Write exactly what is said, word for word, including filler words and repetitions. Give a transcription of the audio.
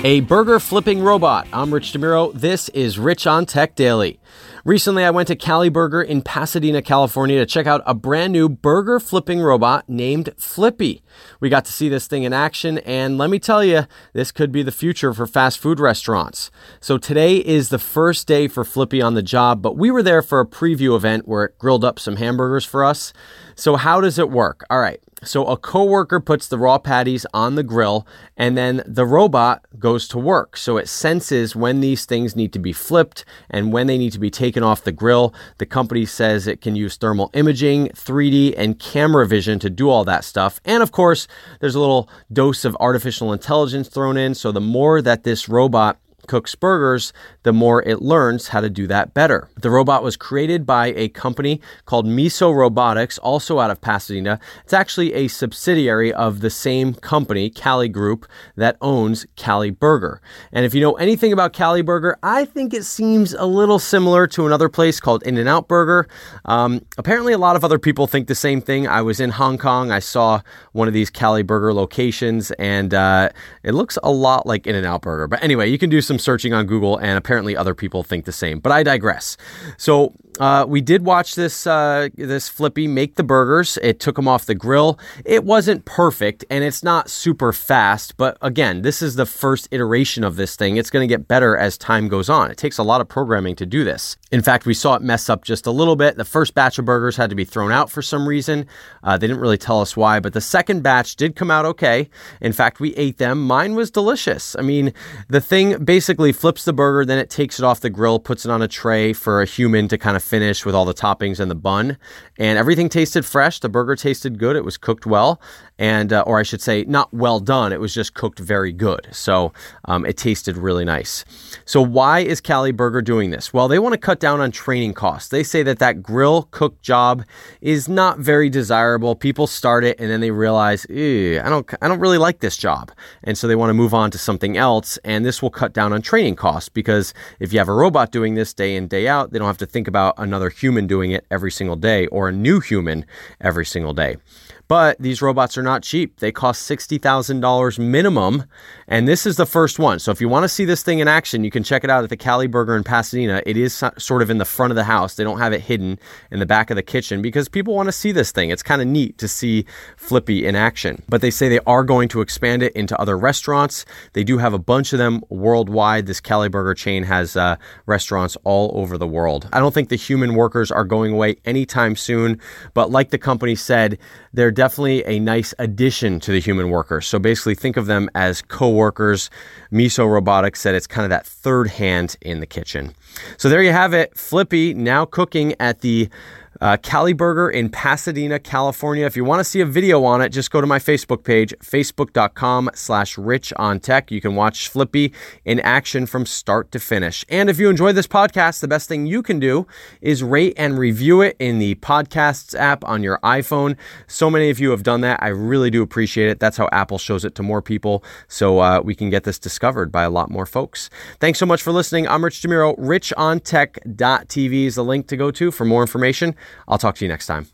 A burger flipping robot. I'm Rich DeMuro. This is Rich on Tech Daily. Recently, I went to Cali Burger in Pasadena, California to check out a brand new burger flipping robot named Flippy. We got to see this thing in action, and let me tell you, this could be the future for fast food restaurants. So today is the first day for Flippy on the job, but we were there for a preview event where it grilled up some hamburgers for us. So how does it work? All right. So a coworker puts the raw patties on the grill, and then the robot goes to work. So it senses when these things need to be flipped and when they need to be taken off the grill. The company says it can use thermal imaging, three D, and camera vision to do all that stuff. And of course, there's a little dose of artificial intelligence thrown in. So the more that this robot cooks burgers, the more it learns how to do that better. The robot was created by a company called Miso Robotics, also out of Pasadena. It's actually a subsidiary of the same company, Cali Group, that owns Cali Burger. And if you know anything about Cali Burger, I think it seems a little similar to another place called In-N-Out Burger. Um, apparently, a lot of other people think the same thing. I was in Hong Kong. I saw one of these Cali Burger locations, and uh, it looks a lot like In-N-Out Burger. But anyway, you can do some searching on Google, and apparently other people think the same, but I digress. So uh, we did watch this uh, this Flippy make the burgers. It took them off the grill. It wasn't perfect, and it's not super fast, but again, this is the first iteration of this thing. It's going to get better as time goes on. It takes a lot of programming to do this. In fact, we saw it mess up just a little bit. The first batch of burgers had to be thrown out for some reason. Uh, they didn't really tell us why, but the second batch did come out okay. In fact, we ate them. Mine was delicious. I mean, the thing basically flips the burger, then it takes it off the grill, puts it on a tray for a human to kind of finish with all the toppings and the bun. And everything tasted fresh. The burger tasted good. It was cooked well. And, uh, or I should say, not well done. It was just cooked very good. So um, it tasted really nice. So why is Cali Burger doing this? Well, they want to cut down on training costs. They say that that grill cook job is not very desirable. People start it and then they realize, I don't, I don't really like this job. And so they want to move on to something else. And this will cut down on training costs, because if you have a robot doing this day in, day out, they don't have to think about another human doing it every single day or a new human every single day. But these robots are not cheap. They cost sixty thousand dollars minimum, and this is the first one. So if you want to see this thing in action, you can check it out at the Cali Burger in Pasadena. It is sort of in the front of the house. They don't have it hidden in the back of the kitchen because people want to see this thing. It's kind of neat to see Flippy in action. But they say they are going to expand it into other restaurants. They do have a bunch of them worldwide. This Cali Burger chain has uh, restaurants all over the world. I don't think the human workers are going away anytime soon, but like the company said, they're definitely a nice addition to the human workers. So basically think of them as co-workers. Miso Robotics said it's kind of that third hand in the kitchen. So there you have it. Flippy now cooking at the Uh, Cali Burger in Pasadena, California. If you want to see a video on it, just go to my Facebook page, facebook.com slash rich on tech. You can watch Flippy in action from start to finish. And if you enjoyed this podcast, the best thing you can do is rate and review it in the podcasts app on your iPhone. So many of you have done that. I really do appreciate it. That's how Apple shows it to more people, so uh, we can get this discovered by a lot more folks. Thanks so much for listening. I'm Rich DeMuro. rich on tech dot t v is the link to go to for more information. I'll talk to you next time.